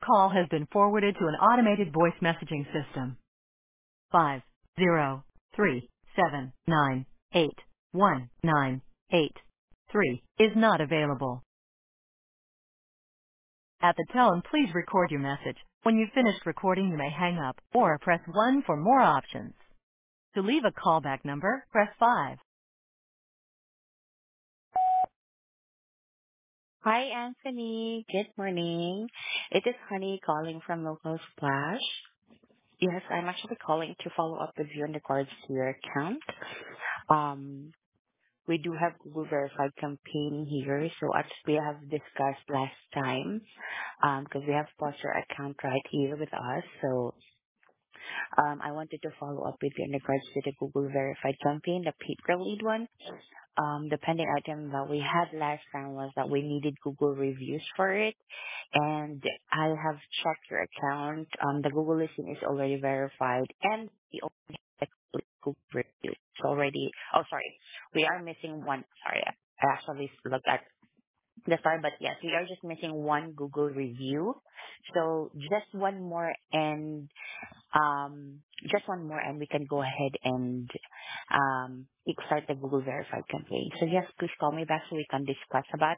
call has been forwarded to an automated voice messaging system. 503-798-1983 is not available. At the tone, please record your message. When you've finished recording, you may hang up or press 1 for more options. To leave a callback number, press 5. Hi, Anthony. Good morning. It is Honey calling from Local Splash. Yes, I'm actually calling to follow up with you in regards to your account. Um, we do have Google Verified campaign here, so as we have discussed last time, because we have paused your account right here with us, so I wanted to follow up with you in regards to the Google Verified campaign, the pay-per-lead one. The pending item that we had last time was that we needed Google reviews for it, and I have checked your account. The Google listing is already verified, and the Google reviews is already. Oh, sorry, we are missing one. Sorry, I actually looked at the sorry, but yes, we are just missing one Google review. So just one more, and just one more, and we can go ahead and start the Google Verified campaign. So yes, please call me back so we can discuss about